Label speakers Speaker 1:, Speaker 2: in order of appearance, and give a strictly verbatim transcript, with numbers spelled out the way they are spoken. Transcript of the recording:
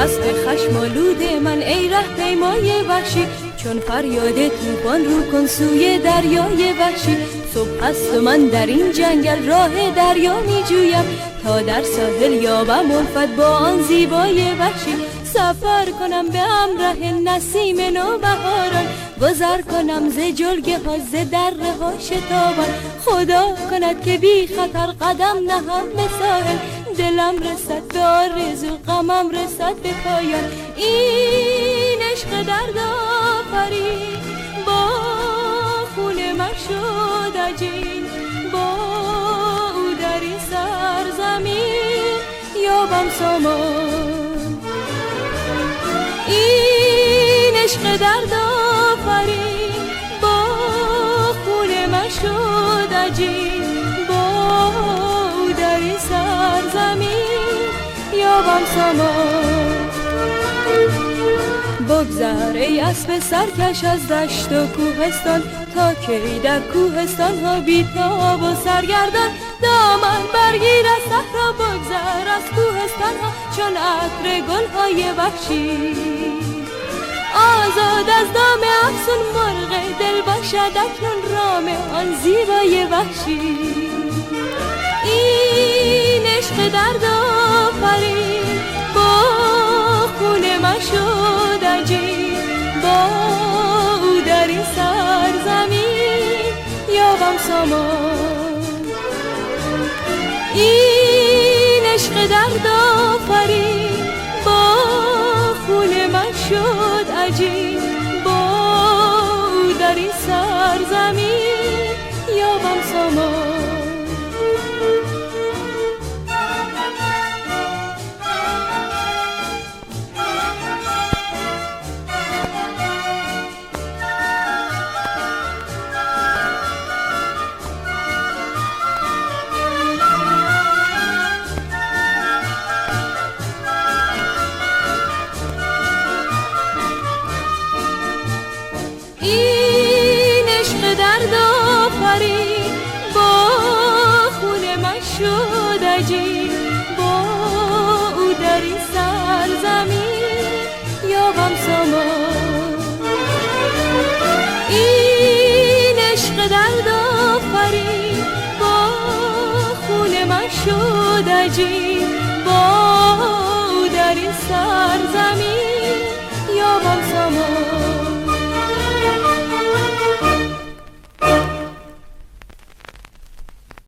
Speaker 1: اسب خشمالود من ای ره پیمای وحشی، چون فریاد طوفان رو کن سوی دریای وحشی. صبح است و من در این جنگل راه دریا می جویم، تا در ساحل یابم الفت با آن زیبای وحشی. سفر کنم به همراه نسیم نوبهاران، گذر کنم ز جلگه ها ز دره ها شتابان. خدا کند که بی خطر قدم نهم به ساحل، دلم رسد به آرزو غمم رسد به پایان. این عشق درد آفرین با خون من شد عجین، با او در این سرزمین یابم سامان. این عشق درد آفرین با خون من شد عجین، با او در این سرزمین یابم سامان. بگذر ای اسب سرکش از دشت و کوهستان، تا کی در کوهستان ها بی‌تاب و سرگردان. دامن برگیر از صحرا، بگذر از کوهستان ها چون عطر گل های وحشی. آزاد از دام افسون مرغ دل باشد اکنون رام آن زیبای وحشی. این عشق درد آفرین با خون من شد عجین، با او در این سرزمین یابم سامان. این عشق درد آفرین با خون من شد عجین، با او در این سرزمین یابم سامان. این عشق درد آفرین با خون من شد عجین، با او در این سرزمین یابم سامان. این عشق درد آفرین با خون من شد عجین، با او در این سرزمین